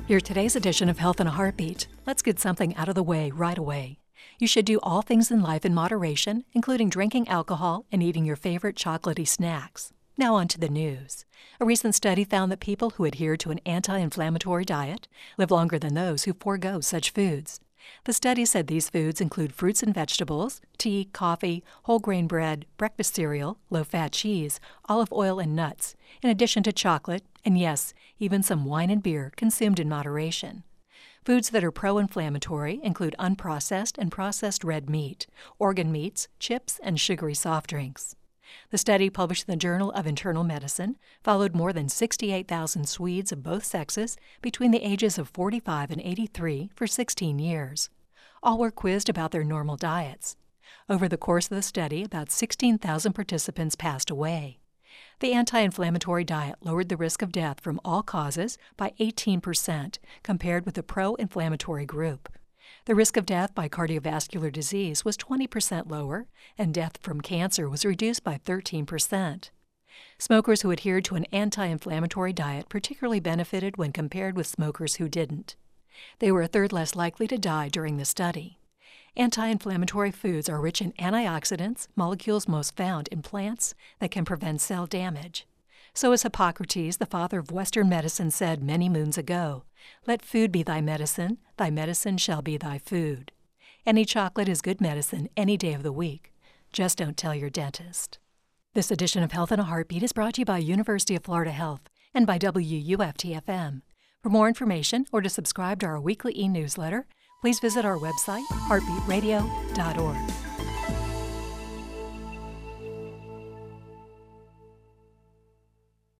Here's today's edition of Health in a Heartbeat. Let's get something out of the way right away. You should do all things in life in moderation, including drinking alcohol and eating your favorite chocolatey snacks. Now on to the news. A recent study found that people who adhere to an anti-inflammatory diet live longer than those who forego such foods. The study said these foods include fruits and vegetables, tea, coffee, whole grain bread, breakfast cereal, low-fat cheese, olive oil, and nuts, in addition to chocolate, and yes, even some wine and beer consumed in moderation. Foods that are pro-inflammatory include unprocessed and processed red meat, organ meats, chips, and sugary soft drinks. The study, published in the Journal of Internal Medicine, followed more than 68,000 Swedes of both sexes between the ages of 45 and 83 for 16 years. All were quizzed about their normal diets. Over the course of the study, about 16,000 participants passed away. The anti-inflammatory diet lowered the risk of death from all causes by 18% compared with the pro-inflammatory group. The risk of death by cardiovascular disease was 20% lower, and death from cancer was reduced by 13%. Smokers who adhered to an anti-inflammatory diet particularly benefited when compared with smokers who didn't. They were a third less likely to die during the study. Anti-inflammatory foods are rich in antioxidants, molecules most found in plants that can prevent cell damage. So as Hippocrates, the father of Western medicine, said many moons ago, "Let food be thy medicine shall be thy food." Any chocolate is good medicine any day of the week. Just don't tell your dentist. This edition of Health in a Heartbeat is brought to you by University of Florida Health and by WUFT-FM. For more information or to subscribe to our weekly e-newsletter, please visit our website, heartbeatradio.org.